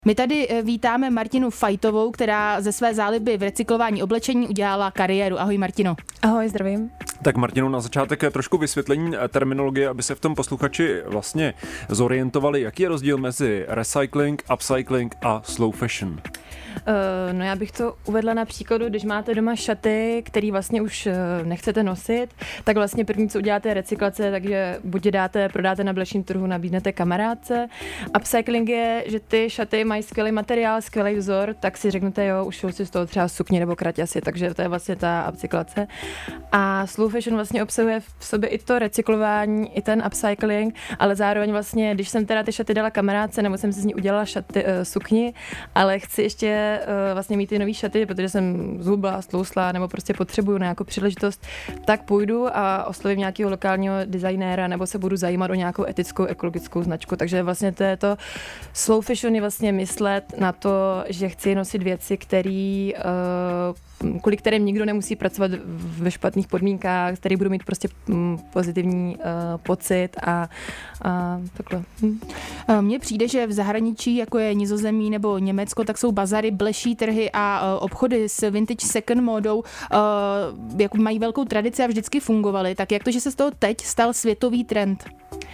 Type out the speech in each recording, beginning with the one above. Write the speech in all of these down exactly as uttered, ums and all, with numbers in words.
My tady vítáme Martinu Fajtovou, která ze své záliby v recyklování oblečení udělala kariéru. Ahoj Martino. Ahoj, zdravím. Tak Martino, na začátek trošku vysvětlení terminologie, aby se v tom posluchači vlastně zorientovali, jaký je rozdíl mezi recycling, upcycling a slow fashion. Uh, no já bych to uvedla na příkladu, když máte doma šaty, který vlastně už uh, nechcete nosit, tak vlastně první, co uděláte, je recyklace, takže buď je dáte, prodáte na blešním trhu, nabídnete kamarádce. Upcycling je, že ty šaty mají skvělý materiál, skvělý vzor, tak si řeknete, jo, ušil si z toho třeba sukni nebo kraťasy, takže to je vlastně ta upcyklace. A slow fashion vlastně obsahuje v sobě i to recyklování, i ten upcycling, ale zároveň vlastně, když jsem teda ty šaty dala kamarádce, nebo jsem si z ní udělala šaty, uh, sukni, ale chci ještě vlastně mít ty nový šaty, protože jsem zhubla, stlouslá, nebo prostě potřebuju nějakou příležitost, tak půjdu a oslovím nějakého lokálního designéra, nebo se budu zajímat o nějakou etickou, ekologickou značku. Takže vlastně to je to slow fashion je vlastně myslet na to, že chci nosit věci, které kvůli kterým nikdo nemusí pracovat ve špatných podmínkách, který budu mít prostě pozitivní uh, pocit a, a takhle. Hm. Mně přijde, že v zahraničí, jako je Nizozemí nebo Německo, tak jsou bazary, bleší trhy a uh, obchody s vintage second módou, uh, jako mají velkou tradici a vždycky fungovaly. Tak jak to, že se z toho teď stal světový trend?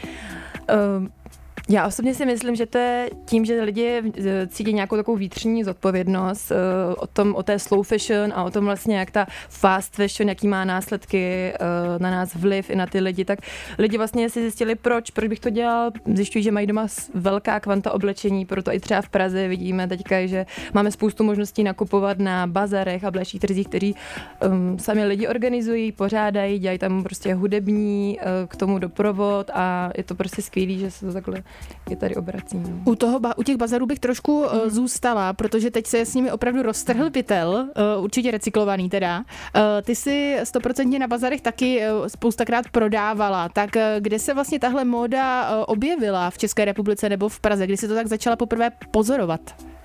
Uh, Já osobně si myslím, že to je tím, že lidi cítí nějakou takovou vnitřní zodpovědnost o tom, o té slow fashion a o tom vlastně, jak ta fast fashion, jaký má následky na nás vliv i na ty lidi, tak lidi vlastně si zjistili, proč, proč bych to dělal. Zjišťují, že mají doma velká kvanta oblečení, proto i třeba v Praze vidíme teďka, že máme spoustu možností nakupovat na bazarech a bleších trzích, kteří um, sami lidi organizují, pořádají, dělají tam prostě hudební uh, k tomu doprovod a je to prostě skvělý, že se to takhle je tady obrací. No. U, toho, u těch bazarů bych trošku mm. uh, zůstala, protože teď se s nimi opravdu roztrhl pytel, uh, určitě recyklovaný teda. Uh, ty si stoprocentně na bazarech taky uh, spoustakrát prodávala, tak uh, kde se vlastně tahle móda uh, objevila v České republice nebo v Praze, kdy si to tak začala poprvé pozorovat?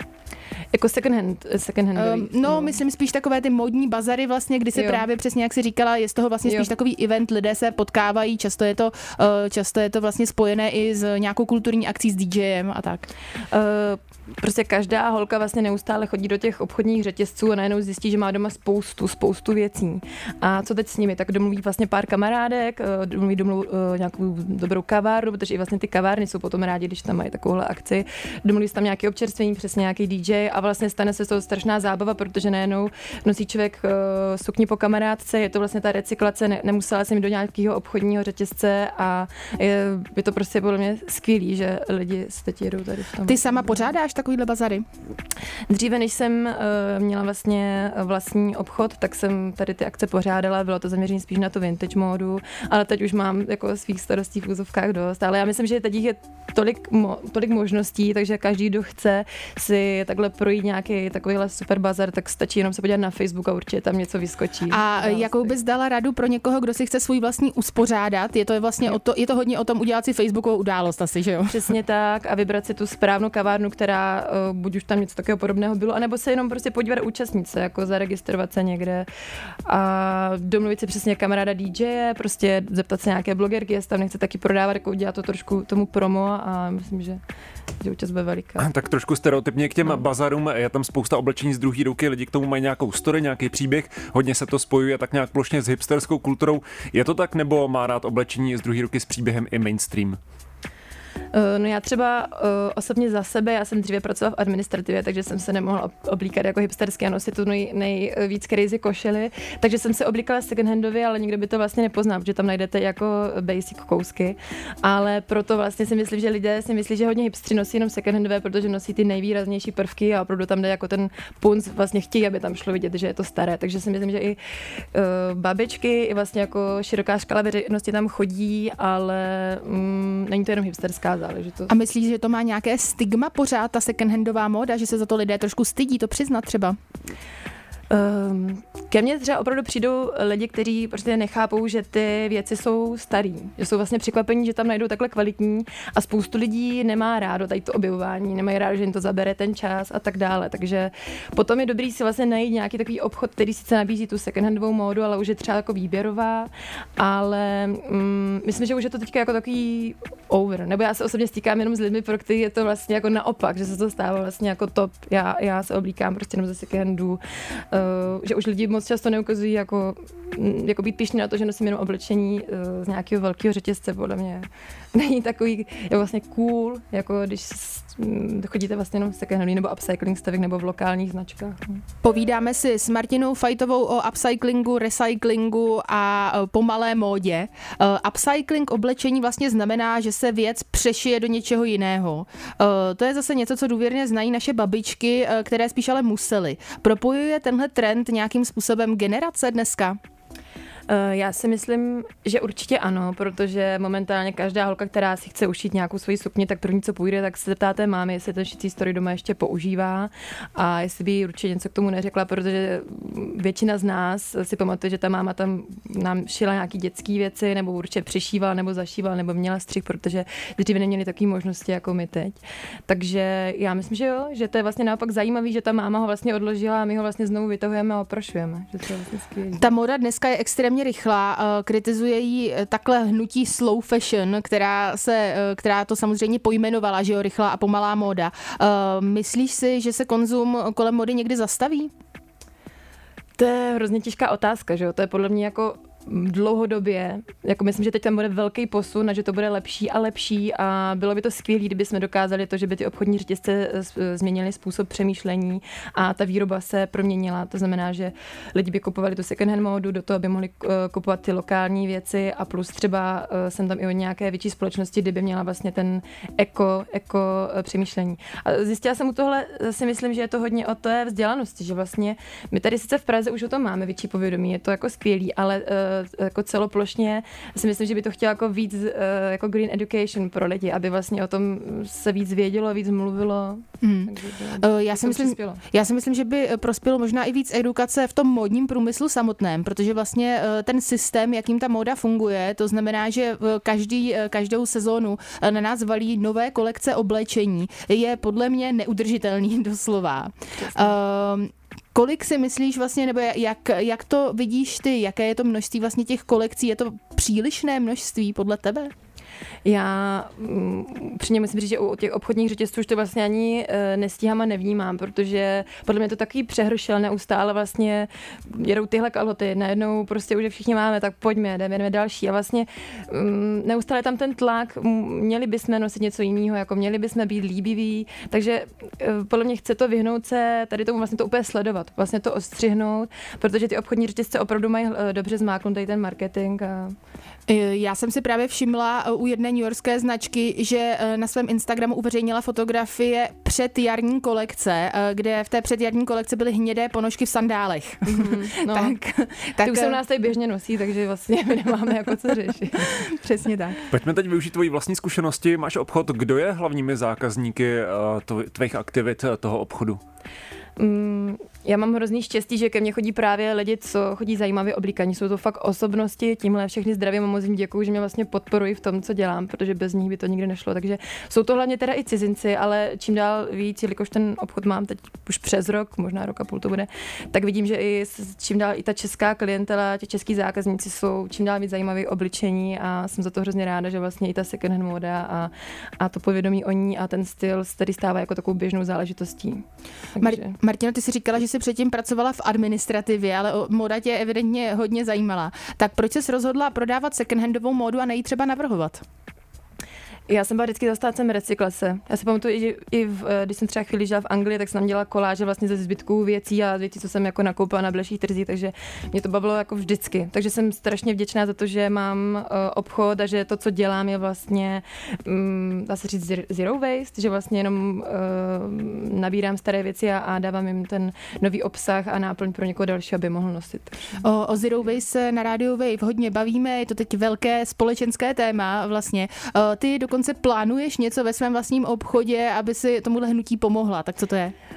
Jako second hand, second handový. Um, no, myslím spíš takové ty módní bazary vlastně, kdy se jo. právě přesně, jak jsi říkala, je z toho vlastně spíš jo. takový event, lidé se potkávají, často je to, uh, často je to vlastně spojené i s nějakou kulturní akcí s DJem a tak. Uh, prostě každá holka vlastně neustále chodí do těch obchodních řetězců a najednou zjistí, že má doma spoustu, spoustu věcí. A co teď s nimi? Tak domluví vlastně pár kamarádek, domluví domluví uh, nějakou dobrou kavárnu, protože i vlastně ty kavárny jsou potom rádi, když tam mají takovouhle akci. Domluví tam nějaký občerstvení, přesně nějaký D J a vlastně stane se to strašná zábava, protože najednou nosí člověk uh, sukni po kamarádce, je to vlastně ta recyklace, ne, nemusela jsem do nějakého obchodního řetězce a je, je to prostě podle mě skvělý, že lidi se teď jedou tady v tom. Ty sama pořádáš takovýhle bazary? Dříve, než jsem uh, měla vlastně vlastní obchod, tak jsem tady ty akce pořádala, bylo to zaměřené spíš na tu vintage módu, ale teď už mám jako svých starostí v úzovkách dost, ale já myslím, že teď je tolik, mo, tolik možností, takže každý, kdo chce si takhle projít nějaký takovýhle super bazar, tak stačí jenom se podívat na Facebook a určitě tam něco vyskočí. A no, jakou bys dala radu pro někoho, kdo si chce svůj vlastní uspořádat? Je to vlastně o to, je to hodně o tom udělat si Facebookovou událost asi, že jo? Přesně tak a vybrat si tu správnou kavárnu, která uh, buď už tam něco takového podobného bylo, anebo se jenom prostě podívat účastnit se, jako zaregistrovat se někde a domluvit si přesně kamaráda D J, prostě zeptat se nějaké blogerky, jestli tam nechce taky prodávat, jako udělat to trošku tomu promo a myslím, že, že účast bude veliká. Tak trošku stereotypně k těm no. bazarům, je tam spousta oblečení z druhé ruky, lidi k tomu mají nějakou story, nějaký příběh, hodně se to spojuje tak nějak plošně s hipsterskou kulturou. Je to tak, nebo má rád oblečení z druhé ruky s příběhem i mainstream? No já třeba uh, osobně za sebe, já jsem dříve pracovala v administrativě, takže jsem se nemohla oblíkat jako hipstersky a nosit tu nej, nejvíc crazy košily, takže jsem se oblíkala secondhandově, ale nikdo by to vlastně nepoznal, protože tam najdete jako basic kousky, ale proto vlastně si myslím, že lidé si myslí, že hodně hipstři nosí jenom secondhandové, protože nosí ty nejvýraznější prvky a opravdu tam jde jako ten punc, vlastně chtějí, aby tam šlo vidět, že je to staré, takže si myslím, že i uh, babičky, i vlastně jako široká škala veřejnosti tam chodí, ale mm, není to jenom hipsterská záležitost. A myslíš, že to má nějaké stigma pořád, ta secondhandová móda, že se za to lidé trošku stydí to přiznat třeba? Um, ke mně třeba opravdu přijdou lidi, kteří prostě nechápou, že ty věci jsou starý, že jsou vlastně překvapení, že tam najdou takhle kvalitní a spoustu lidí nemá rádo tady to objevování, nemají rádo, že jim to zabere ten čas a tak dále, takže potom je dobrý si vlastně najít nějaký takový obchod, který sice nabízí tu secondhandovou módu, ale už je třeba jako výběrová, ale um, myslím, že už je to teďka jako takový over, nebo já se osobně stýkám jenom s lidmi, pro který je to vlastně jako naopak, že se to stává vlastně jako top, já, já se oblíkám prostě jenom ze secondhandů, Uh, že už lidi moc často neukazují jako, jako být pyšní na to, že nosím jenom oblečení uh, z nějakého velkého řetězce, podle mě není takový, je vlastně cool, jako když chodíte vlastně jenom v secondhandů nebo upcycling stavek nebo v lokálních značkách. Povídáme si s Martinou Fajtovou o upcyclingu, recyklingu a pomalé módě. Uh, upcycling oblečení vlastně znamená, že se věc přešije do něčeho jiného. Uh, to je zase něco, co důvěrně znají naše babičky, uh, které spíš ale musely. Propojuje tenhle trend nějakým způsobem generace dneska? Já si myslím, že určitě ano, protože momentálně každá holka, která si chce ušít nějakou svoji sukni, tak první, co půjde, tak se zeptá té mámy, jestli ten šicí stroj doma ještě používá a jestli by jí určitě něco k tomu neřekla, protože většina z nás si pamatuje, že ta máma tam nám šila nějaký dětské věci, nebo určitě přišívala, nebo zašívala, nebo měla střih, protože dříve neměli takové možnosti jako my teď. Takže já myslím, že jo, že to je vlastně naopak zajímavý, že ta máma ho vlastně odložila a my ho vlastně znovu vytahujeme a oprašujeme. Že to je vlastně skvělý. Ta moda dneska je extrémně rychlá, kritizuje jí takhle hnutí slow fashion, která, se, která to samozřejmě pojmenovala, že jo, rychlá a pomalá móda. Myslíš si, že se konzum kolem mody někdy zastaví? To je hrozně těžká otázka, že jo, to je podle mě jako dlouhodobě, jako myslím, že teď tam bude velký posun a že to bude lepší a lepší a bylo by to skvělé, kdyby jsme dokázali to, že by ty obchodní řetězce změnily způsob přemýšlení a ta výroba se proměnila. To znamená, že lidi by kupovali tu second hand módu do toho, aby mohli kupovat ty lokální věci a plus třeba jsem tam i od nějaké větší společnosti, kdyby měla vlastně ten eko, eko přemýšlení. A zjistila jsem u tohle, si myslím, že je to hodně o té vzdělanosti, že vlastně my tady sice v Praze už o tom máme větší povědomí, je to jako skvělý, ale jako celoplošně si myslím, že by to chtělo jako víc jako green education pro lidi, aby vlastně o tom se víc vědělo, víc mluvilo. Hmm. Já, si myslím, já si myslím, že by prospělo možná i víc edukace v tom módním průmyslu samotném, protože vlastně ten systém, jakým ta móda funguje, to znamená, že každý, každou sezónu na nás valí nové kolekce oblečení, je podle mě neudržitelný doslova. Uh, Kolik si myslíš vlastně, nebo jak, jak to vidíš ty, jaké je to množství vlastně těch kolekcí, je to přílišné množství podle tebe? Já upřímně musím říct, že u těch obchodních řetězců už to vlastně ani nestíhám a nevnímám, protože podle mě to takový přehršel neustále vlastně jedou tyhle kalhoty, najednou prostě už je všichni máme, tak pojďme, jdeme, jdeme další a vlastně neustále tam ten tlak, měli bychom nosit něco jiného, jako měli bychom být líbiví, takže podle mě chce to vyhnout se tady tomu vlastně to úplně sledovat, vlastně to ostřihnout, protože ty obchodní řetězce opravdu mají dobře zmáknutý ten marketing a... Já jsem si právě všimla u jedné newyorské značky, že na svém Instagramu uveřejnila fotografie předjarní kolekce, kde v té předjarní kolekci byly hnědé ponožky v sandálech. Mm-hmm, no. tak, tak, ty už se u nás tady běžně nosí, takže vlastně my nemáme jako co řešit. Přesně tak. Pojďme teď využít tvojí vlastní zkušenosti. Máš obchod, kdo je hlavními zákazníky tvých aktivit toho obchodu? Mm, já mám hrozný štěstí, že ke mně chodí právě lidi, co chodí zajímavě oblíkaní. Jsou to fakt osobnosti, tímhle všechny zdravím a moc jim děkuju, že mě vlastně podporují v tom, co dělám, protože bez nich by to nikdy nešlo. Takže jsou to hlavně teda i cizinci, ale čím dál víc, jelikož ten obchod mám teď už přes rok, možná rok a půl to bude, tak vidím, že i čím dál i ta česká klientela, ti český zákazníci jsou čím dál víc zajímaví obličení a jsem za to hrozně ráda, že vlastně i ta second hand móda a, a to povědomí o ní a ten styl se tady stává jako takovou běžnou záležitostí. Takže... Mar- Martina, ty jsi říkala, že jsi předtím pracovala v administrativě, ale móda tě evidentně hodně zajímala. Tak proč jsi rozhodla prodávat secondhandovou módu a nejít třeba navrhovat? Já jsem byla vždycky zastáncem recyklace. Já si pamatuju, že i v, když jsem třeba chvíli žila v Anglii, tak jsem tam dělala koláže vlastně ze zbytků věcí a věcí, co jsem jako nakoupila na bleších trzích, takže mě to bavilo jako vždycky. Takže jsem strašně vděčná za to, že mám uh, obchod a že to, co dělám, je vlastně, um, dá se říct, zero waste, že vlastně jenom uh, nabírám staré věci a, a dávám jim ten nový obsah a náplň pro někoho dalšího, aby mohl nosit. O, o zero waste se na rádiu Wave hodně bavíme, je to teď velké společenské téma vlastně. Uh, ty dokonce plánuješ něco ve svém vlastním obchodě, aby si tomuhle hnutí pomohla, tak co to je?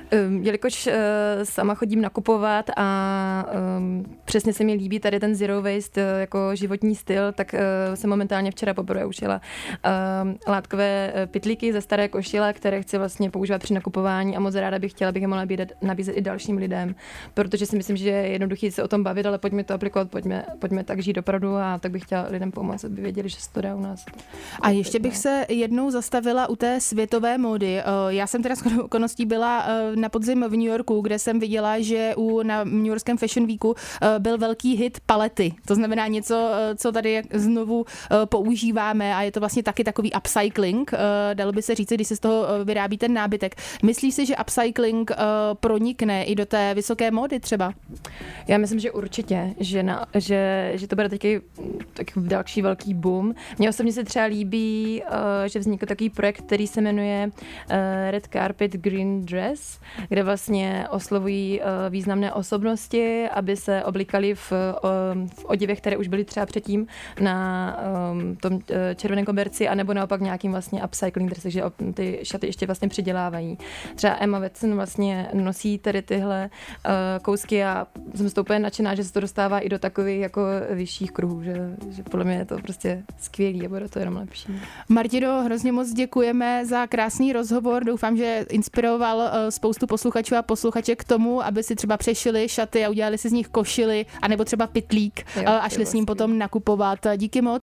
Um, jelikož uh, sama chodím nakupovat a um, přesně se mi líbí tady ten zero waste uh, jako životní styl, tak uh, jsem momentálně včera poprvé ušila um, látkové uh, pytlíky ze staré košile, které chci vlastně používat při nakupování a moc ráda bych chtěla, bych je mohla nabízet, nabízet i dalším lidem, protože si myslím, že je jednoduchý se o tom bavit, ale pojďme to aplikovat, pojďme, pojďme tak žít opravdu a tak bych chtěla lidem pomoct, aby věděli, že se to dá u nás. A ještě bych se jednou zastavila u té světové módy. Já jsem teda shodou okolností byla na podzim v New Yorku, kde jsem viděla, že u na New Yorkském Fashion Weeku byl velký hit palety. To znamená něco, co tady znovu používáme a je to vlastně taky takový upcycling. Dalo by se říct, když se z toho vyrábí ten nábytek. Myslíš si, že upcycling pronikne i do té vysoké módy třeba? Já myslím, že určitě, že, na, že, že to bude taky tak další velký boom. Mně osobně se třeba líbí, že vznikl takový projekt, který se jmenuje Red Carpet Green Dress, kde vlastně oslovují významné osobnosti, aby se oblíkali v, v oděvech, které už byly třeba předtím na tom červeném koberci, anebo naopak nějakým vlastně upcycling dress, že ty šaty ještě vlastně přidělávají. Třeba Emma Watson vlastně nosí tady tyhle kousky a jsem to úplně nadšená, že se to dostává i do takových jako vyšších kruhů, že, že podle mě je to prostě skvělý a bude to jenom lepší. Martino, hrozně moc děkujeme za krásný rozhovor. Doufám, že inspiroval spoustu posluchačů a posluchaček k tomu, aby si třeba přešili šaty a udělali si z nich košily, anebo třeba pytlík jo, a šli s ním potom nakupovat. Díky moc.